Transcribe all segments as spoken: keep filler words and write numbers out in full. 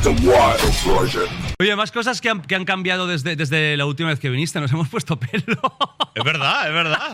Oye, más cosas que han, que han cambiado desde, desde la última vez que viniste. Nos hemos puesto pelo. Es verdad, es verdad.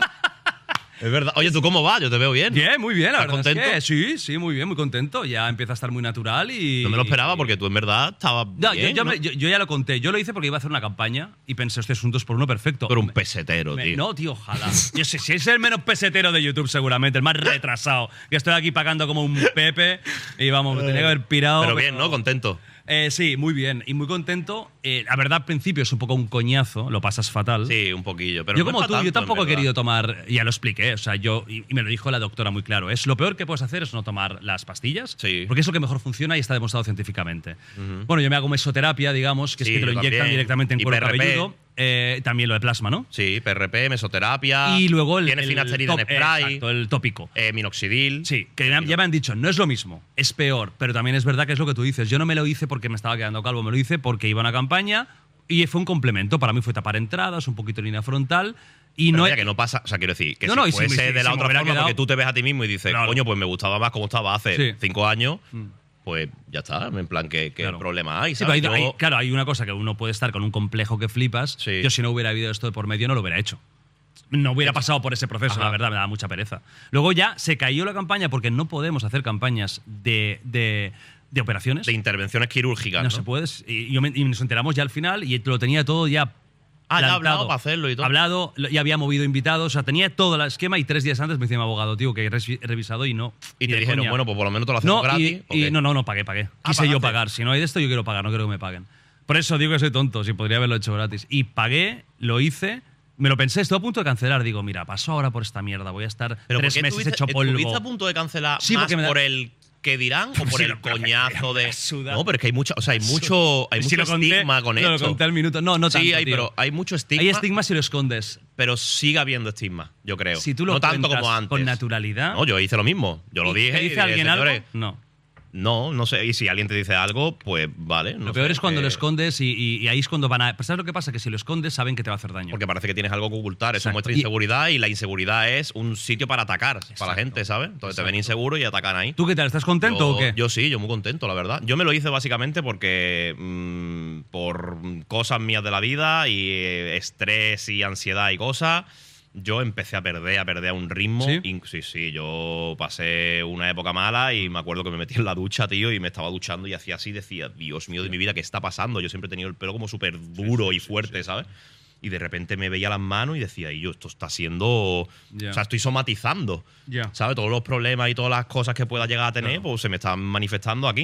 Es verdad. Oye, ¿tú cómo vas? Yo te veo bien. Bien, muy bien, la ¿Estás verdad contento? es que sí, sí, muy bien, muy contento. Ya empieza a estar muy natural y… No me lo esperaba porque tú en verdad estabas No, bien, yo, yo, ¿no? me- yo- yo ya lo conté. Yo lo hice porque iba a hacer una campaña y pensé, este es un dos por uno perfecto. Tú eres un pesetero, Me- tío. No, tío, ojalá. Yo sé, si es el menos pesetero de YouTube, seguramente, el más retrasado. Que estoy aquí pagando como un Pepe y vamos, me tenía que haber pirado. Pero bien, ¿no? Contento. Eh, sí, muy bien. Y muy contento. Eh, la verdad, al principio es un poco un coñazo, lo pasas fatal. Sí, un poquillo. Pero yo no como es tú, pa' yo tanto, tampoco en he verdad. querido tomar, ya lo expliqué, o sea, yo, y, y me lo dijo la doctora muy claro, es lo peor que puedes hacer es no tomar las pastillas, Sí. porque es lo que mejor funciona y está demostrado científicamente. Bueno, yo me hago mesoterapia, digamos, que Sí, es que te lo yo inyectan también. directamente en Y cuero P R P. cabelludo, eh, también lo de plasma, ¿no? Sí, P R P, mesoterapia. Y luego el, Tienes el finasterida en top- spray. exacto, el tópico. eh, minoxidil. Sí, que ya ya me han dicho, no es lo mismo, es peor, pero también es verdad que es lo que tú dices. Yo no me lo hice porque me estaba quedando calvo, me lo hice porque iba a una campaña y fue un complemento. Para mí fue tapar entradas, un poquito de línea frontal y Pero no vaya, que no pasa, o sea, quiero decir, que No, si no, y si fuese me- si- de si la me otra hubiera forma, quedado- porque tú te ves a ti mismo y dices, Claro. coño, pues me gustaba más como estaba hace Sí. cinco años, pues ya está, en plan, ¿qué, qué Claro. problema hay? Sí, pero ¿sabes? hay- Yo- hay- claro, hay una cosa que uno puede estar con un complejo que flipas. Sí. Yo si no hubiera habido esto de por medio no lo hubiera hecho. No hubiera pasado por ese proceso, Ajá. la verdad, me da mucha pereza. Luego ya se cayó la campaña porque no podemos hacer campañas de, de, de operaciones. de intervenciones quirúrgicas, no, ¿no? se puede. Y, yo me- y nos enteramos ya al final y lo tenía todo ya. Ah, ya ha plantado. hablado para hacerlo y todo. Hablado, lo- ya había movido invitados, o sea, tenía todo el esquema y tres días antes me decía mi abogado, tío, que he res- he revisado y no. Y ni te de dijeron, coña. bueno, pues por lo menos te lo hacemos No, gratis. y, ¿o y qué? no, no, no pagué, pagué. Ah, Quise yo pagaste. pagar. Si no hay de esto, yo quiero pagar, no quiero que me paguen. Por eso digo que soy tonto, si podría haberlo hecho gratis. Y pagué, lo hice, me lo pensé, estuve a punto de cancelar. Digo, mira, paso ahora por esta mierda, voy a estar Pero tres ¿por qué meses estuviste- hecho polvo. ¿Estuviste a punto de cancelar Sí, más porque me da- por el que dirán o por Sí, el lo- pero coñazo me de… suda. No, pero es que hay mucho, o sea, hay mucho, hay Si mucho lo conté- estigma con no, esto. Lo conté al minuto. No, no tanto, Sí, hay, tío. pero hay mucho estigma. Hay estigma si lo escondes. Pero sigue habiendo estigma, yo creo. Si tú lo no tanto cuentas como antes. con naturalidad. No, yo hice lo mismo. Yo lo ¿Y dije. ¿Te y dice dije, alguien "Señores, algo? No. No, no sé. Y si alguien te dice algo, pues vale. no Lo peor sé, es cuando eh, lo escondes y, y- y ahí es cuando van a… ¿Sabes lo que pasa? Que si lo escondes saben que te va a hacer daño. Porque parece que tienes algo que ocultar. Eso Exacto. muestra Y- inseguridad y la inseguridad es un sitio para atacar para la Exacto. gente, ¿sabes? Entonces te ven inseguro y atacan ahí. ¿Tú qué tal? ¿Estás contento yo, o qué? Yo sí, yo muy contento, la verdad. Yo me lo hice básicamente porque mm, por cosas mías de la vida y eh, estrés y ansiedad y cosas, yo empecé a perder, a perder a un ritmo. ¿Sí? Inc- sí, sí, yo pasé una época mala y me acuerdo que me metí en la ducha, tío, y me estaba duchando y hacía así, decía, Dios mío de mi vida, ¿qué está pasando? Yo siempre he tenido el pelo como súper duro y fuerte, ¿sabes? Y de repente me veía las manos y decía, y yo, esto está siendo… Ya. O sea, estoy somatizando. Ya. ¿Sabes? Todos los problemas y todas las cosas que pueda llegar a tener, Claro. pues se me están manifestando aquí.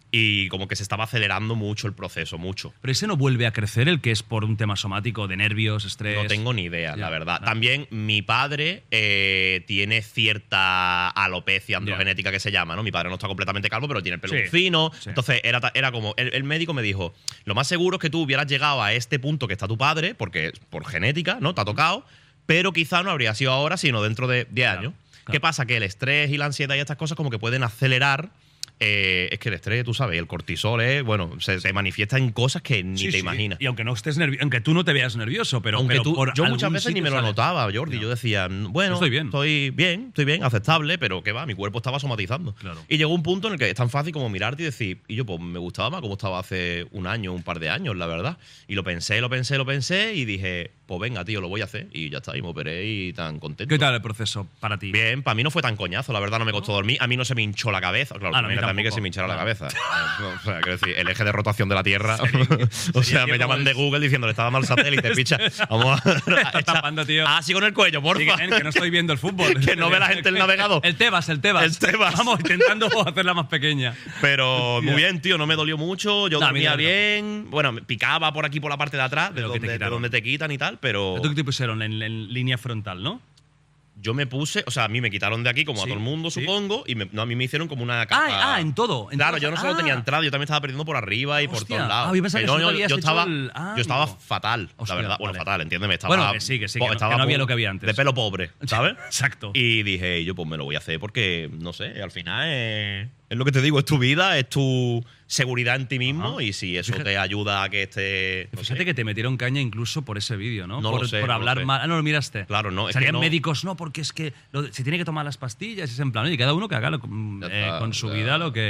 Y como que se estaba acelerando mucho el proceso, mucho. Pero ese no vuelve a crecer, el que es por un tema somático, de nervios, estrés. No tengo ni idea, Ya, la verdad. no. También mi padre eh, tiene cierta alopecia androgenética que se llama, ¿no? Mi padre no está completamente calvo, pero tiene el pelo Sí, muy fino. sí. Entonces era, ta- era como… El, el médico me dijo, lo más seguro es que tú hubieras llegado a este punto que está tu padre, porque por genética, ¿no? Te ha tocado, pero quizá no habría sido ahora, sino dentro de diez Claro, años. claro. ¿Qué pasa? Que el estrés y la ansiedad y estas cosas como que pueden acelerar… eh, es que el estrés, tú sabes, el cortisol es, bueno, se, se manifiesta en cosas que ni Sí, te sí. imaginas. Y aunque no estés nervioso, aunque tú no te veas nervioso, pero, Aunque pero tú, por yo muchas algún veces ni sitio me lo sale. anotaba, Jordi. No. Yo decía, bueno, Estoy bien. estoy bien, estoy bien, aceptable, pero ¿qué va? Mi cuerpo estaba somatizando. Claro. Y llegó un punto en el que es tan fácil como mirarte y decir, y yo, pues me gustaba más como estaba hace un año, un par de años, la verdad. Y lo pensé, lo pensé, lo pensé y dije, pues venga, tío, lo voy a hacer. Y ya está, y me operé y tan contento. ¿Qué tal el proceso para ti? Bien, para mí no fue tan coñazo, la verdad no me costó dormir. A mí no se me hinchó la cabeza. Claro, Ah, no, a mí también, también que tampoco. se me hinchara la Ah. cabeza. Eh, o sea, quiero decir, el eje de rotación de la Tierra. o sería, sea, tío, me llaman como de el- Google diciendo, le estaba mal satélite, picha. Vamos a. Está tapando, tío. Ah, sí, con el cuello, porfa. Sí, que, que no estoy viendo el fútbol. Que no ve la gente el navegador. El Tebas, el Tebas. El Tebas. Vamos, intentando hacerla más pequeña. Pero Hostia. muy bien, tío, no me dolió mucho. Yo No, a mí dormía no, no. bien. Bueno, me picaba por aquí, por la parte de atrás, de Pero que te donde, de quitaron. donde te quitan y tal, pero. ¿Tú qué te pusieron? En, en línea frontal, ¿no? Yo me puse, o sea, a mí me quitaron de aquí como Sí, a todo el mundo, sí. supongo, y me- no, a mí me hicieron como una capa. Ah, ah, en todo. en Claro, todo. yo no solo Ah. tenía entrada, yo también estaba perdiendo por arriba y por Hostia. todos lados. Ah, yo pensaba que no, solo no, habías yo hecho estaba, el- ah, yo estaba amigo. fatal, Hostia, la verdad. Bueno, vale. fatal, entiéndeme. Estaba, Bueno, que sí, que sí, que no- estaba que no había pu- lo que había antes. De pelo pobre, ¿sabes? Exacto. Y dije, yo pues me lo voy a hacer porque, no sé, al final es, es lo que te digo, es tu vida, es tu seguridad en ti mismo Ajá. y si eso Fíjate- te ayuda a que esté… no Fíjate sé. que te metieron caña incluso por ese vídeo, ¿no? No por, lo sé, por no lo hablar sé. mal. Ah, no lo miraste. Claro, no, es que Salían no- médicos, no, porque es que lo- se tiene que tomar las pastillas y es en plan, y cada uno que haga lo- mm, Ya eh, está, con su ya. vida lo que,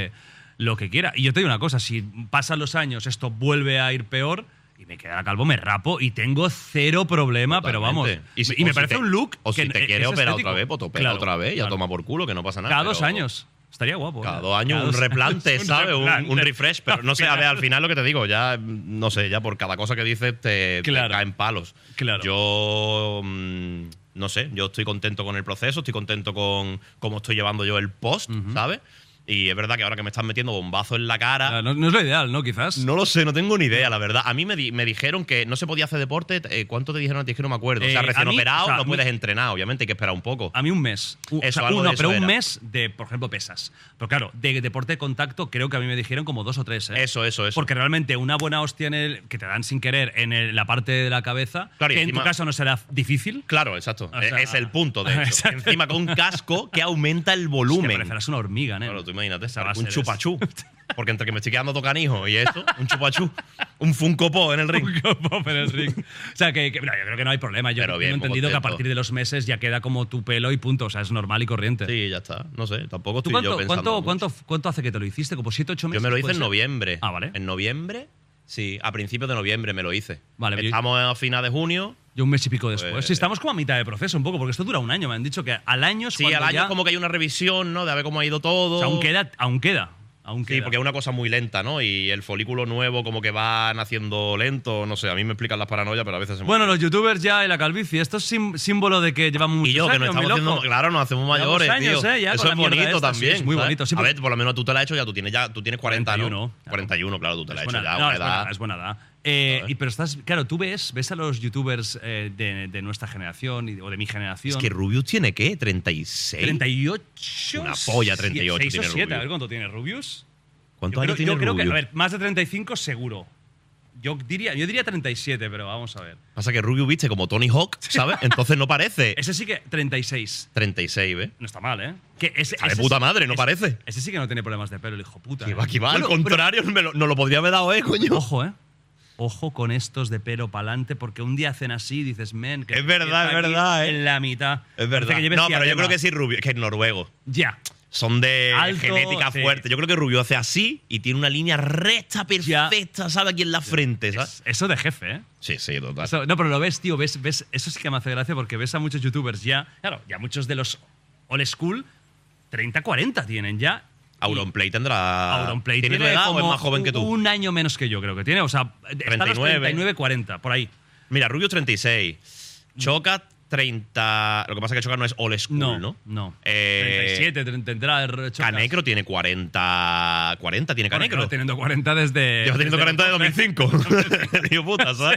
lo que quiera. Y yo te digo una cosa, si pasan los años, esto vuelve a ir peor y me queda calvo, me rapo y tengo cero problema, Totalmente. pero vamos. Y, si, y me si parece te, un look O que si te es quieres operar estético. otra vez, pues te operas Claro, otra vez, ya claro. toma por culo, que no pasa nada. Cada dos pero años. Estaría guapo. Cada ¿eh? dos años Cada un dos replante, años, un ¿sabes? Un, replante. un refresh. Pero no sé, a ver, al final lo que te digo, ya, no sé, ya por cada cosa que dices te, Claro. te caen palos. Claro. Yo, mm, no sé, yo estoy contento con el proceso, estoy contento con cómo estoy llevando yo el post, ¿sabes? Y es verdad que ahora que me están metiendo bombazo en la cara… Claro, No, no es lo ideal, ¿no? Quizás. No lo sé, no tengo ni idea, la verdad. A mí me, di- me dijeron que no se podía hacer deporte. eh, ¿Cuánto te dijeron a ti? Es que no me acuerdo. o sea, Eh, recién a mí, operado o sea, no mi- puedes entrenar, obviamente, hay que esperar un poco. A mí un mes. U- Eso, o sea, algo uno, de pero eso un era. mes de, por ejemplo, pesas. Pero claro, de deporte de contacto creo que a mí me dijeron como dos o tres. ¿eh? Eso, eso, eso. Porque realmente una buena hostia en el, que te dan sin querer en el- la parte de la cabeza, Claro, y que en encima- tu caso no será difícil. Claro, exacto. O E- sea, es el punto, de hecho. exacto. Encima con un casco que aumenta el Que volumen. parecerás una hormiga, ¿no? Claro, tú imagínate, sea, va a un ser chupachú. Porque entre que me estoy quedando tocanijo y esto, un chupachú, un Funko Pop en el ring. Pop en el ring. O sea, que, que- no, yo creo que no hay problema. Yo Pero tengo bien, entendido que a contento. partir de los meses ya queda como tu pelo y punto. O sea, es normal y corriente. Sí, ya está. No sé, tampoco ¿Tú estoy cuánto, yo pensando cuánto, mucho. cuánto, cuánto hace que te lo hiciste? ¿Como siete, ocho meses? Yo me lo hice puede en ser? noviembre. Ah, vale. ¿En noviembre? Sí, a principios de noviembre me lo hice. Vale, yo- Estamos a final de junio. Yo un mes y pico después. Pues- Sí, estamos como a mitad de proceso un poco, porque esto dura un año. Me han dicho que al año es Sí, cuando al año ya- es como que hay una revisión, ¿no? De a ver cómo ha ido todo. O sea, aún queda, aún queda. Aún Sí, queda. porque es una cosa muy lenta, ¿no? Y el folículo nuevo como que va naciendo lento, no sé, a mí me explican las paranoias, pero a veces se me… Bueno, los youtubers ya y la calvicie, esto es sim- símbolo de que llevamos muchos Y yo, que nos años, mi estamos loco. haciendo… Claro, nos hacemos Llevamos mayores, años, tío. ¿eh? Ya Eso con es la mierda bonito esta, sí, también. es muy ¿sabes? bonito, sí, a porque- ver, por lo menos tú te la has hecho ya, tú tienes ya, tú tienes cuarenta, cuarenta y uno, ¿no? claro. cuarenta y uno, claro, tú te la has Es hecho buena, ya, no, una es buena, edad. es buena edad. Eh, ¿Sabes? y, pero estás, claro, tú ves, ves a los youtubers eh, de, de nuestra generación y- o de mi generación. Es que Rubius tiene, ¿qué? ¿treinta y seis? treinta y ocho. Una polla, treinta y ocho seis tiene o siete, Rubius. a ver cuánto tiene Rubius. ¿Cuántos Yo creo, años tiene yo creo que, Rubius? a ver, más de treinta y cinco seguro. Yo diría, yo diría treinta y siete, pero vamos a ver. Pasa que Rubius viste como Tony Hawk, ¿sabes? Entonces no parece. Ese sí que treinta y seis. treinta y seis, ¿ves? No está mal, ¿eh? Que ese, Está de ese puta sí- madre, no ese- parece. Ese sí que no tiene problemas de pelo, el hijo puta. Que ¿eh? va, que va, al Bueno, pero- contrario, me lo- nos lo podría haber dado, ¿eh, coño? Ojo, ¿eh? Ojo con estos de pelo pa'lante, porque un día hacen así y dices, men, que Es verdad, empieza es aquí verdad, ¿eh? En la mitad. Es Parece verdad. que lleves No, pero yo diadema. creo que sí, Rubius, que es noruego. Ya. Son de Alto, genética sí. fuerte. Yo creo que Rubio hace así y tiene una línea recta perfecta, ¿sabes? Aquí en la frente, ¿sabes? Es- eso de jefe, ¿eh? Sí, sí, total. Eso- no, pero lo ves, tío, ves, ves, eso sí que me hace gracia porque ves a muchos youtubers ya, claro, ya muchos de los old school, treinta, cuarenta tienen ya. y Auronplay tendrá. Auronplay ¿Tiene tu tiene edad o es como más joven que tú? Un año menos que yo, creo que tiene. O sea, está a los treinta y nueve. treinta y nueve, cuarenta, por ahí. Mira, Rubio treinta y seis. Choca treinta. Lo que pasa es que Choca no es old school, No, ¿no? no. Eh, treinta y siete tre- tendrá el Chocas. Canecro tiene cuarenta. cuarenta tiene Bueno, Canecro. lleva teniendo cuarenta desde. Lleva teniendo desde- cuarenta de dos mil cinco. Tío puta, ¿sabes?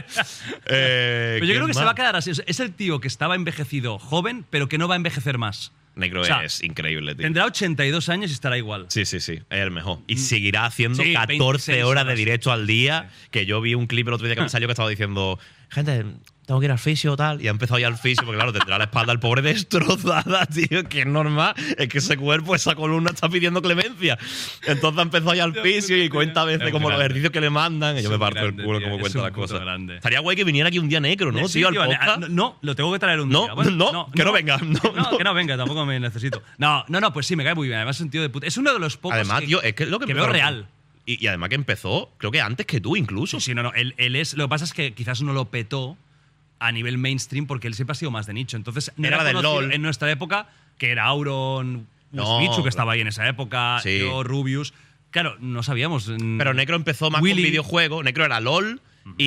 Eh, Pero yo creo ¿quién que se más? va a quedar así. Es el tío que estaba envejecido joven, pero que no va a envejecer más. Negro O sea, es increíble, tío. Tendrá ochenta y dos años y estará igual. Sí, sí, sí, es el mejor. Y seguirá haciendo Sí, catorce veintiséis horas de horas. directo al día. Que yo vi un clip el otro día que me salió que estaba diciendo, gente, tengo que ir al fisio o tal. Y ha empezado ya al fisio, porque claro, tendrá la espalda el pobre destrozada, tío, que es normal. Es que ese cuerpo, esa columna está pidiendo clemencia. Entonces ha empezado ya al fisio y cuenta a veces Es como los grande. ejercicios que le mandan. Y yo Es me parto grande, el culo tío, como es cuenta un las puto cosas. grande. Estaría guay que viniera aquí un día negro, ¿no, Sí, tío? Al tío, podcast. no, no, lo tengo que traer un No, día. Bueno, no, que no venga, no, no. que no venga, tampoco me necesito. No, no, no, pues sí, me cae muy bien. Además es un tío de puta. Es uno de los pocos Además, que, tío, es que es lo que, que veo empezó- real. Y, y además que empezó, creo que antes que tú incluso. Sí, sí, no, no. Él, él es. Lo que pasa es que quizás no lo petó a nivel mainstream porque él siempre ha sido más de nicho. Entonces, no Era era, del conocido LOL. en nuestra época, que era Auron, No, Bichu, que estaba ahí en esa época, Sí. yo, Rubius. Claro, no sabíamos. mm, Pero Necro empezó más Willy. con videojuegos. Necro era LOL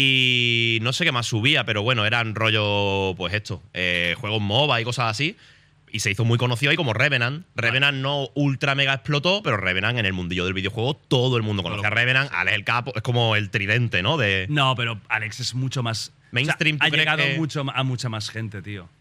y no sé qué más subía, pero bueno, eran rollo, pues esto, eh, juegos MOBA y cosas así. Y se hizo muy conocido ahí como Revenant. Revenant no ultra mega explotó, pero Revenant en el mundillo del videojuego todo el mundo conoce a Revenant. Alex el Capo es como el tridente, ¿no? De No, pero Alex es mucho más. Mainstream, o sea, ¿tú ha crees llegado que- mucho a mucha más gente, tío.